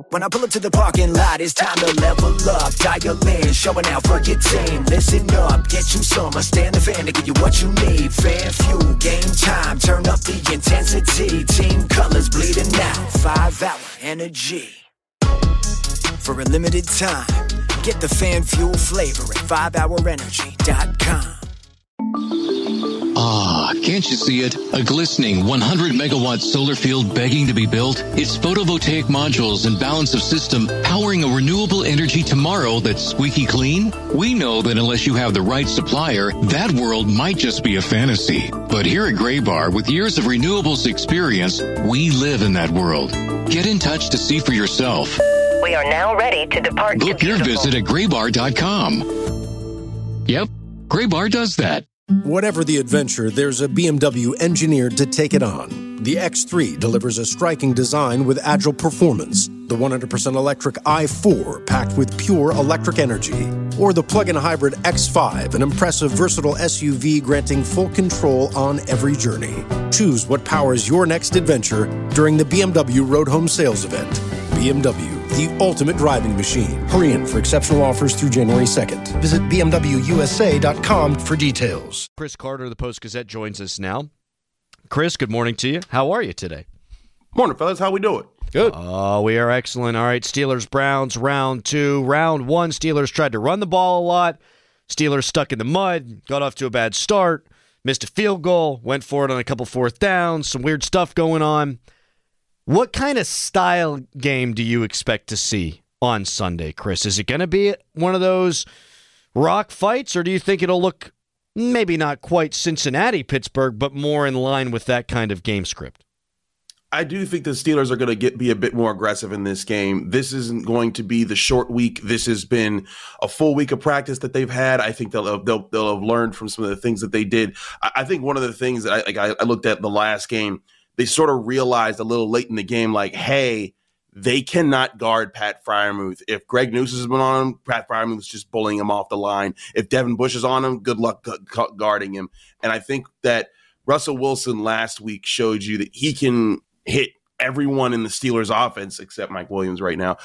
When I pull up to the parking lot, it's time to level up. Dial in, showing out for your team. Listen up, get you some. Stand the fan to give you what you need. Fan fuel, game time, turn up the intensity. Team colors bleeding out, 5-hour energy. For a limited time, get the fan fuel flavor at 5hourenergy.com. Ah, can't you see it? A glistening 100-megawatt solar field begging to be built? Its photovoltaic modules and balance of system powering a renewable energy tomorrow that's squeaky clean? We know that unless you have the right supplier, that world might just be a fantasy. But here at Graybar, with years of renewables experience, we live in that world. Get in touch to see for yourself. We are now ready to depart. Book your visit at graybar.com. Yep, Graybar does that. Whatever the adventure, there's a BMW engineered to take it on. The X3 delivers a striking design with agile performance. The 100% electric i4 packed with pure electric energy. Or the plug-in hybrid X5, an impressive versatile SUV granting full control on every journey. Choose what powers your next adventure during the BMW Road Home Sales Event. BMW, the ultimate driving machine. Hurry in for exceptional offers through January 2nd. Visit BMWUSA.com for details. Chris Carter of the Post-Gazette joins us now. Chris, good morning to you. How are you today? Morning, fellas. How we doing? Good. Oh, we are excellent. All right, Steelers-Browns, round 2. Round 1, Steelers tried to run the ball a lot. Steelers stuck in the mud, got off to a bad start, missed a field goal, went for it on a couple fourth downs, some weird stuff going on. What kind of style game do you expect to see on Sunday, Chris? Is it going to be one of those rock fights, or do you think it'll look maybe not quite Cincinnati-Pittsburgh, but more in line with that kind of game script? I do think the Steelers are going to be a bit more aggressive in this game. This isn't going to be the short week. This has been a full week of practice that they've had. I think they'll have learned from some of the things that they did. I think one of the things that I looked at the last game, they sort of realized a little late in the game, like, hey, they cannot guard Pat Freiermuth. If Greg Newsom has been on him, Pat Freiermuth's just bullying him off the line. If Devin Bush is on him, good luck guarding him. And I think that Russell Wilson last week showed you that he can hit everyone in the Steelers offense, except Mike Williams right now.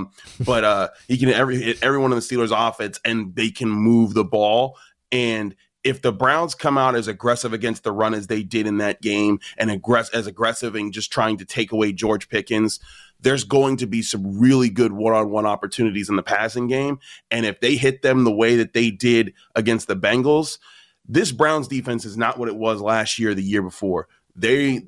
But he can hit everyone in the Steelers offense, and they can move the ball. And if the Browns come out as aggressive against the run as they did in that game, and as aggressive in just trying to take away George Pickens, there's going to be some really good one-on-one opportunities in the passing game. And if they hit them the way that they did against the Bengals, this Browns defense is not what it was last year, the year before. They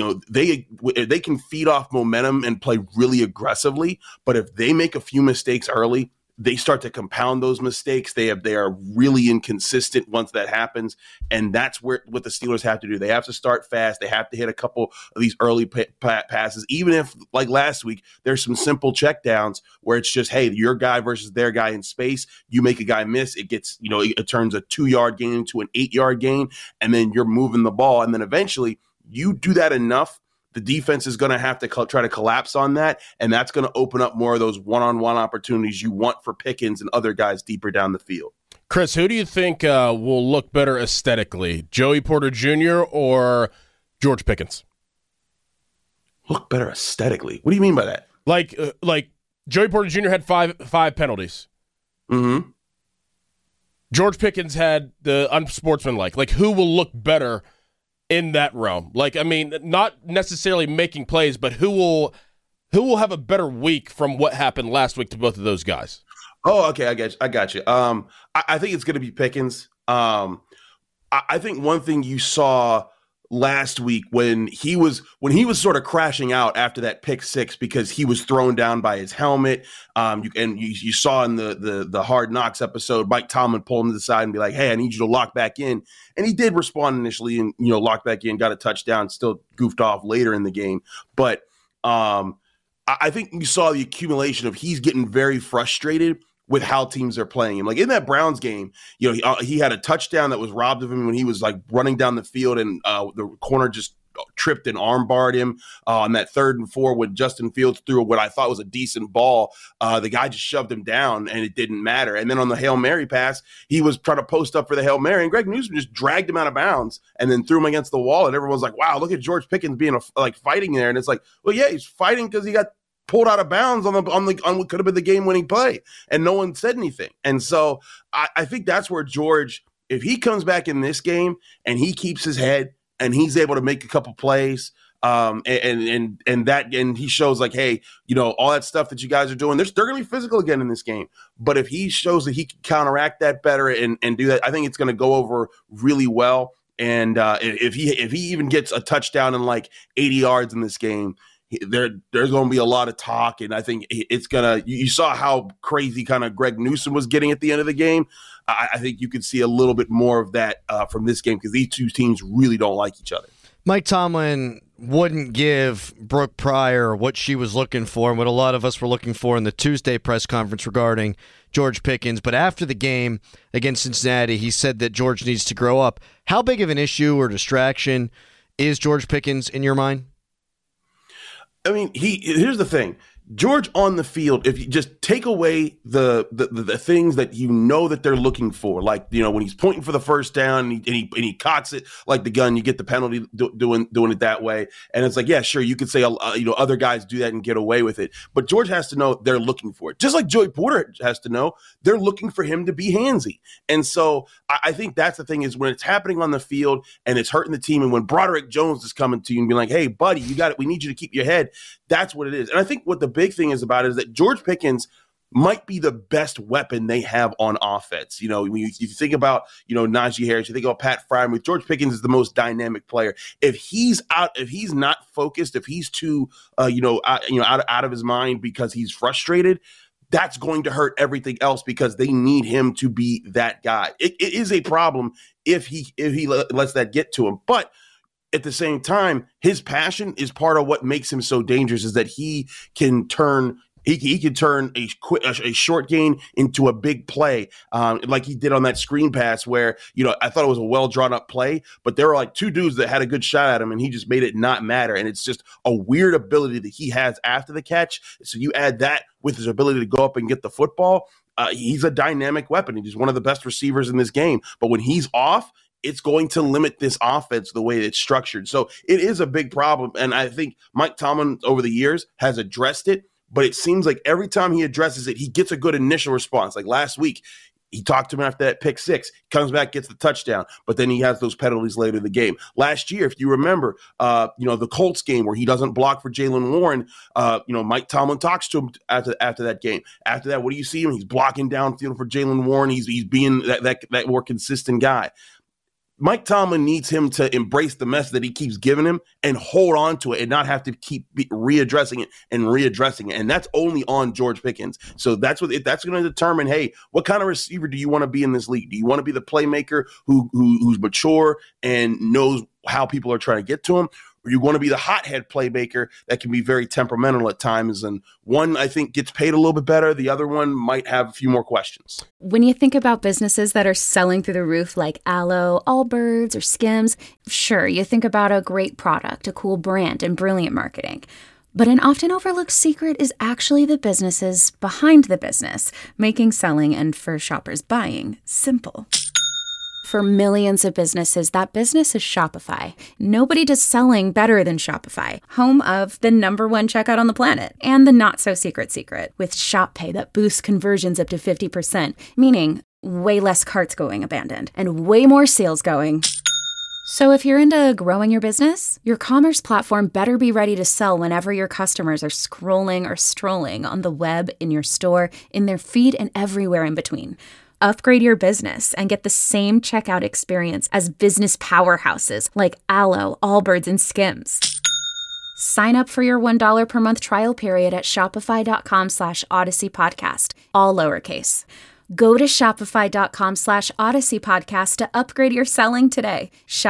can feed off momentum and play really aggressively, but if they make a few mistakes early, they start to compound those mistakes. They are really inconsistent once that happens, and that's what the Steelers have to do. They have to start fast. They have to hit a couple of these early passes, even if, like last week, there's some simple checkdowns where it's just, hey, your guy versus their guy in space. You make a guy miss, it gets, it turns a 2-yard gain into an 8-yard gain, and then you're moving the ball, and then eventually you do that enough, the defense is going to have to try to collapse on that, and that's going to open up more of those one-on-one opportunities you want for Pickens and other guys deeper down the field. Chris, who do you think will look better aesthetically, Joey Porter Jr. or George Pickens? Look better aesthetically? What do you mean by that? Like Joey Porter Jr. had five penalties. Mm-hmm. George Pickens had the unsportsmanlike. Like, who will look better in that realm? Like, I mean, not necessarily making plays, but who will have a better week from what happened last week to both of those guys? Oh, okay, I got you. I think it's going to be Pickens. I think one thing you saw last week when he was sort of crashing out after that pick six because he was thrown down by his helmet. You saw in the Hard Knocks episode, Mike Tomlin pulled him to the side and be like, "Hey, I need you to lock back in." And he did respond initially and locked back in, got a touchdown, still goofed off later in the game. But I think you saw the accumulation of he's getting very frustrated with how teams are playing him. Like in that Browns game, he had a touchdown that was robbed of him when he was like running down the field and the corner just tripped and armbarred him on that 3rd and 4 when Justin Fields threw what I thought was a decent ball. The guy just shoved him down and it didn't matter. And then on the Hail Mary pass, he was trying to post up for the Hail Mary and Greg Newsom just dragged him out of bounds and then threw him against the wall. And everyone's like, wow, look at George Pickens being fighting there. And it's like, well, yeah, he's fighting because he got pulled out of bounds on what could have been the game-winning play, and no one said anything. And so I think that's where George, if he comes back in this game and he keeps his head and he's able to make a couple plays, and he shows like, hey, all that stuff that you guys are doing, they're going to be physical again in this game. But if he shows that he can counteract that better and do that, I think it's going to go over really well. And if he even gets a touchdown and like 80 yards in this game, there's going to be a lot of talk. And I think it's going to, you saw how crazy kind of Greg Newsome was getting at the end of the game. I think you could see a little bit more of that from this game because these two teams really don't like each other. Mike Tomlin wouldn't give Brooke Pryor what she was looking for and what a lot of us were looking for in the Tuesday press conference regarding George Pickens. But after the game against Cincinnati, he said that George needs to grow up. How big of an issue or distraction is George Pickens in your mind? I mean, here's the thing. George on the field, if you just take away the things that that they're looking for, like when he's pointing for the first down and he cocks it like the gun, you get the penalty doing it that way, and it's like, yeah, sure, you could say other guys do that and get away with it, but George has to know they're looking for it, just like Joey Porter has to know they're looking for him to be handsy. And so I think that's the thing is when it's happening on the field and it's hurting the team, and when Broderick Jones is coming to you and being like, hey, buddy, you got it, we need you to keep your head. That's what it is. And I think what the big thing is about it is that George Pickens might be the best weapon they have on offense. When you think about, Najee Harris, you think about Pat Freiermuth, George Pickens is the most dynamic player. If he's not focused, if he's too, out of his mind because he's frustrated, that's going to hurt everything else because they need him to be that guy. It is a problem if he lets that get to him. But at the same time, his passion is part of what makes him so dangerous, is that he can turn a short gain into a big play, like he did on that screen pass where, I thought it was a well drawn up play, but there were like two dudes that had a good shot at him and he just made it not matter. And it's just a weird ability that he has after the catch. So you add that with his ability to go up and get the football. He's a dynamic weapon. He's one of the best receivers in this game. But when he's off, it's going to limit this offense the way it's structured. So it is a big problem. And I think Mike Tomlin over the years has addressed it, but it seems like every time he addresses it, he gets a good initial response. Like last week, he talked to him after that pick six, comes back, gets the touchdown, but then he has those penalties later in the game. Last year, if you remember, the Colts game where he doesn't block for Jaylen Warren, Mike Tomlin talks to him after that game. After that, what do you see him? He's blocking downfield for Jaylen Warren. He's being that more consistent guy. Mike Tomlin needs him to embrace the mess that he keeps giving him and hold on to it and not have to keep readdressing it. And that's only on George Pickens. So that's going to determine, hey, what kind of receiver do you want to be in this league? Do you want to be the playmaker who's mature and knows how people are trying to get to him? Or you want to be the hothead playmaker that can be very temperamental at times? And one, I think, gets paid a little bit better. The other one might have a few more questions. When you think about businesses that are selling through the roof like Aloe, Allbirds, or Skims, sure, you think about a great product, a cool brand, and brilliant marketing. But an often overlooked secret is actually the businesses behind the business, making selling and for shoppers buying simple. For millions of businesses, that business is Shopify. Nobody does selling better than Shopify, home of the #1 checkout on the planet and the not-so-secret secret with Shop Pay that boosts conversions up to 50%, meaning way less carts going abandoned and way more sales going. So if you're into growing your business, your commerce platform better be ready to sell whenever your customers are scrolling or strolling on the web, in your store, in their feed, and everywhere in between. Upgrade your business and get the same checkout experience as business powerhouses like Aloe, Allbirds, and Skims. Sign up for your $1 per month trial period at shopify.com/Odyssey Podcast, all lowercase. Go to shopify.com/Odyssey Podcast to upgrade your selling today.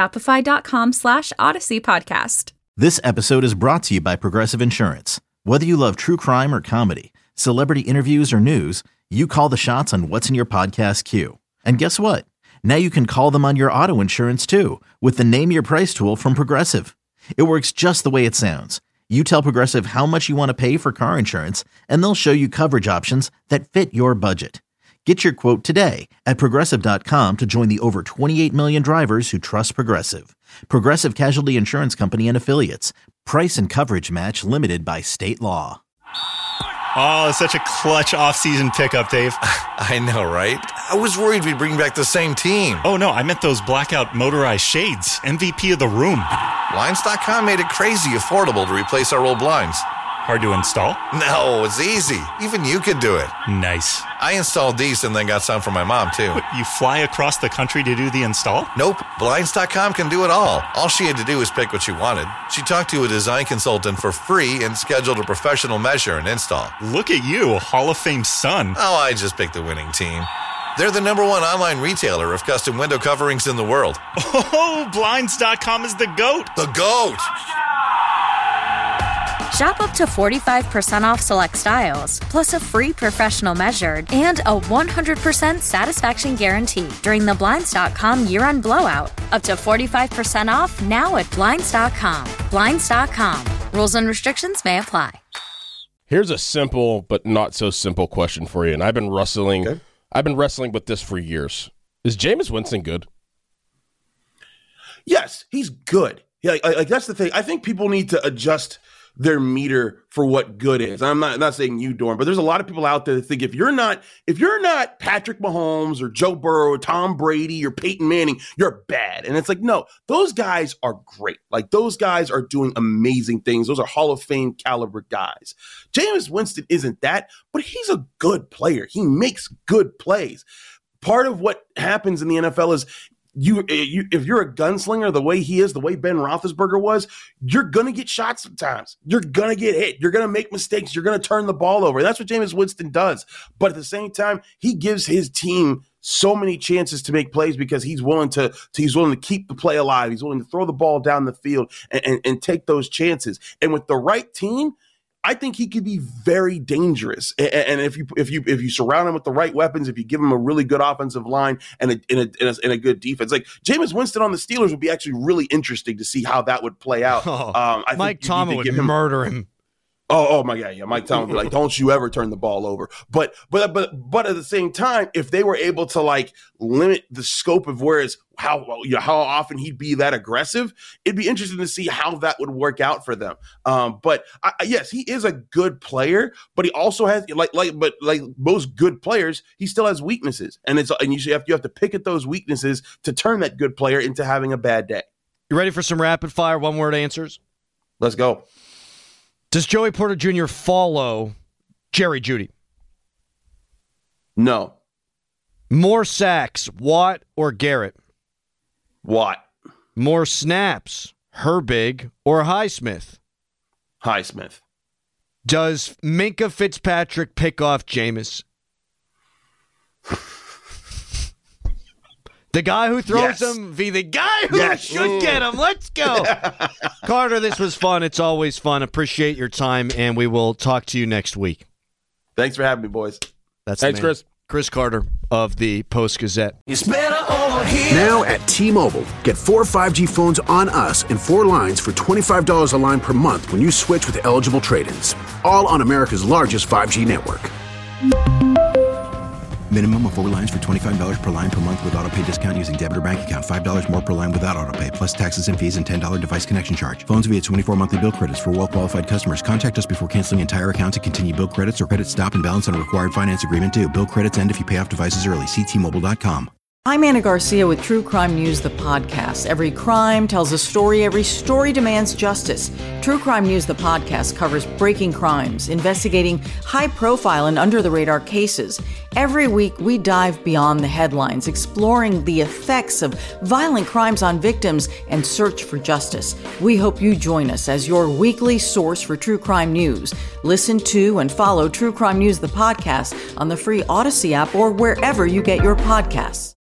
Shopify.com/Odyssey Podcast. This episode is brought to you by Progressive Insurance. Whether you love true crime or comedy, celebrity interviews or news, you call the shots on what's in your podcast queue. And guess what? Now you can call them on your auto insurance too with the Name Your Price tool from Progressive. It works just the way it sounds. You tell Progressive how much you want to pay for car insurance, and they'll show you coverage options that fit your budget. Get your quote today at Progressive.com to join the over 28 million drivers who trust Progressive. Progressive Casualty Insurance Company and Affiliates. Price and coverage match limited by state law. Oh, such a clutch off-season pickup, Dave. I know, right? I was worried we'd bring back the same team. Oh, no, I meant those blackout motorized shades. MVP of the room. Blinds.com made it crazy affordable to replace our old blinds. Hard to install? No, it's easy. Even you could do it. Nice. I installed these and then got some for my mom, too. What, you fly across the country to do the install? Nope. Blinds.com can do it all. All she had to do was pick what she wanted. She talked to a design consultant for free and scheduled a professional measure and install. Look at you, Hall of Fame son. Oh, I just picked the winning team. They're the #1 online retailer of custom window coverings in the world. Oh, Blinds.com is the GOAT. The GOAT! Shop up to 45% off select styles, plus a free professional measured and a 100% satisfaction guarantee during the Blinds.com year-end blowout. Up to 45% off now at Blinds.com. Blinds.com. Rules and restrictions may apply. Here's a simple but not so simple question for you, and I've been wrestling with this for years. Is Jameis Winston good? Yes, he's good. Yeah, like that's the thing. I think people need to adjust their meter for what good is. I'm not saying you, Dorn, but there's a lot of people out there that think if you're not Patrick Mahomes or Joe Burrow or Tom Brady or Peyton Manning, you're bad. And it's like, no, those guys are great. Like, those guys are doing amazing things. Those are Hall of Fame caliber guys. Jameis Winston isn't that, but he's a good player. He makes good plays. Part of what happens in the NFL is if you're a gunslinger the way he is, the way Ben Roethlisberger was, you're going to get shot sometimes. You're going to get hit. You're going to make mistakes. You're going to turn the ball over. That's what Jameis Winston does. But at the same time, he gives his team so many chances to make plays because he's willing to keep the play alive. He's willing to throw the ball down the field and take those chances. And with the right team, I think he could be very dangerous. And if you surround him with the right weapons, if you give him a really good offensive line and a good defense, like Jameis Winston on the Steelers would be actually really interesting to see how that would play out. I Mike Tomlin would murder him. Oh my God, yeah. Mike Tomlin would be like, don't you ever turn the ball over. But at the same time, if they were able to like limit the scope of how often he'd be that aggressive, it'd be interesting to see how that would work out for them. But yes, he is a good player, but he also has like most good players, he still has weaknesses, and you have to pick at those weaknesses to turn that good player into having a bad day. You ready for some rapid fire one-word answers? Let's go. Does Joey Porter Jr. follow Jerry Jeudy? No. More sacks, Watt or Garrett? Watt. More snaps, Herbig or Highsmith? Highsmith. Does Minkah Fitzpatrick pick off Jameis? The guy who throws him be the guy who should get him. Let's go. Carter, this was fun. It's always fun. Appreciate your time, and we will talk to you next week. Thanks for having me, boys. Thanks, Chris. Chris Carter of the Post-Gazette. It's better over here. Now at T-Mobile, get 4 5G phones on us and 4 lines for $25 a line per month when you switch with eligible trade-ins. All on America's largest 5G network. Minimum of 4 lines for $25 per line per month with autopay discount using debit or bank account. $5 more per line without autopay, plus taxes and fees and $10 device connection charge. Phones via 24 monthly bill credits for well-qualified customers. Contact us before canceling entire account to continue bill credits or credit stop and balance on required finance agreement due. Bill credits end if you pay off devices early. See T-Mobile.com. I'm Anna Garcia with True Crime News, the podcast. Every crime tells a story. Every story demands justice. True Crime News, the podcast, covers breaking crimes, investigating high-profile and under-the-radar cases. Every week, we dive beyond the headlines, exploring the effects of violent crimes on victims and search for justice. We hope you join us as your weekly source for true crime news. Listen to and follow True Crime News, the podcast, on the free Odyssey app or wherever you get your podcasts.